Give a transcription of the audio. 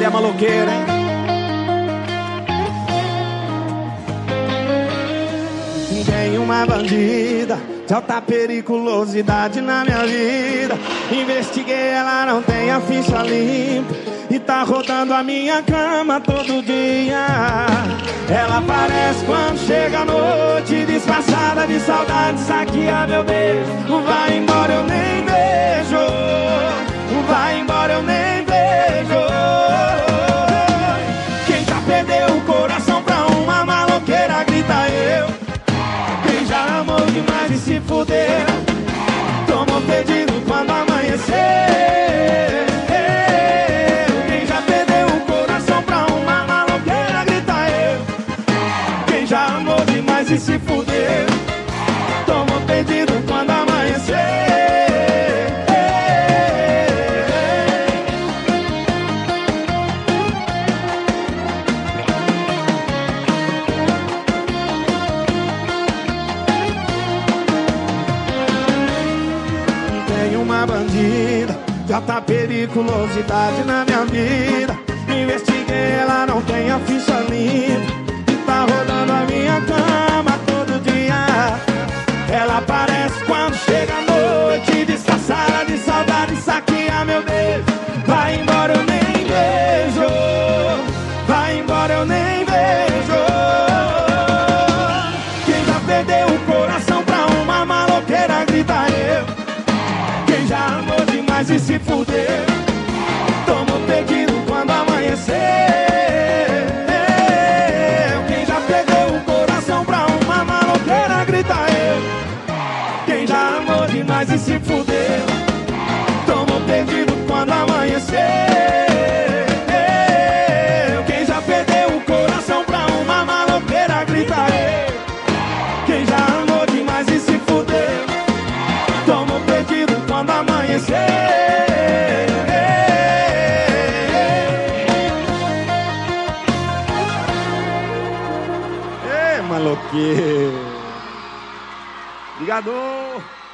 é maloqueira, hein? Tem uma bandida de alta periculosidade na minha vida. Investiguei, ela não tem a ficha limpa e tá rodando a minha cama todo dia. Ela aparece quando chega a noite, disfarçada de saudade, saqueia meu beijo. Vai embora, eu nem vejo. Vai embora, eu nem vejo. Quem já perdeu o coração pra uma maloqueira, grita eu. Quem já amou demais e se fudeu, tomou perdido quando amanhecer. Quem já perdeu o coração pra uma maloqueira, grita eu. Quem já amou demais e se fudeu, tomou perdido quando amanhecer. Uma bandida de alta periculosidade na minha vida. Investiguei, ela não tem a ficha limpa e tá rodando a minha cama todo dia. Ela aparece quando chega a noite, disfarçada de saudade, saqueia meu beijo. Vai embora, eu nem vejo. Vai embora, eu nem vejo. Quem já perdeu o coração pra uma maloqueira, grita eu. Quem já amou demais e se fudeu, tomou perdido quando amanhecer. Quem já perdeu o coração pra uma maloqueira, grita eu. Quem já amou demais e se fudeu, tomou perdido quando amanhecer. Quem já perdeu o coração pra uma maloqueira, grita eu. Quem já amou demais e se fudeu, tomou perdido quando amanhecer. Maloqueiro. Obrigado.